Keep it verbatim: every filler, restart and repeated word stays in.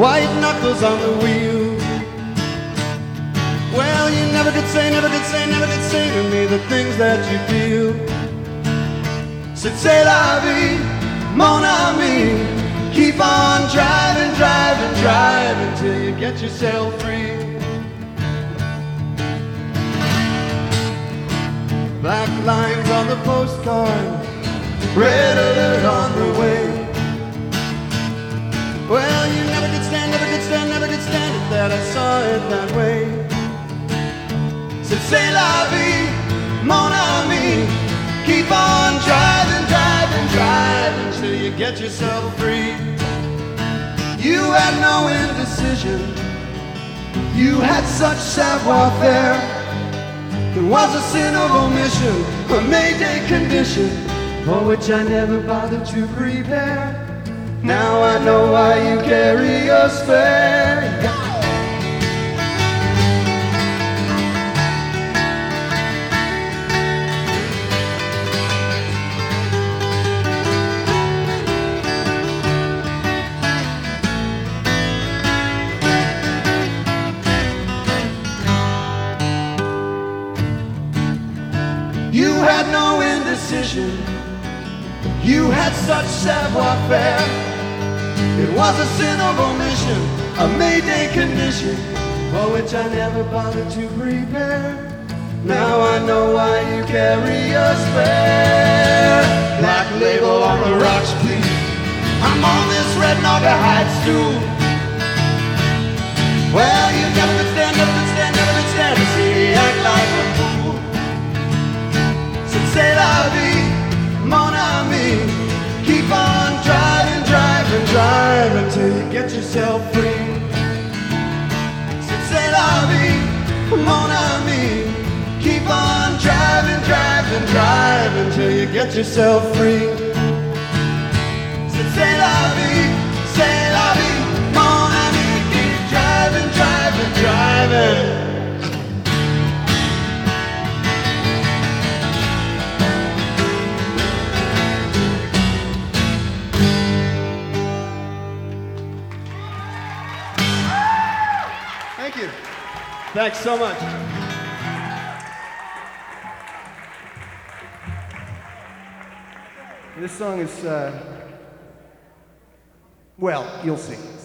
white knuckles on the wheel. Well, you never could say, never could say, never could say to me the things that you feel. Said, c'est la vie, mon ami. Keep on driving, driving, driving till you get yourself free. Black lines on the postcard, red alert on the way. Well, you never could stand, never could stand, never could stand it that I saw it that way. Said, c'est la vie, mon ami. Keep on driving, driving, driving till you get yourself free. You had no indecision. You had such savoir-faire. It was a sin of omission, a mayday condition, for which I never bothered to prepare. Now I know why you carry a spare. You had no indecision. You had such savoir-faire. It was a sin of omission, a mayday condition, for which I never bothered to prepare. Now I know why you carry a spare. Black label on the rocks, please. I'm on this red naugahyde stool. Well, you never could stand, never could stand, never could stand to see me act like a fool. C'est la vie, mon ami. Keep on driving, driving, driving till you get yourself free. C'est la vie, mon ami. Keep on driving, driving, driving till you get yourself free. C'est la vie, c'est la vie, mon ami. Keep driving, driving, driving. Thank you. Thanks so much. This song is, uh, well, you'll see.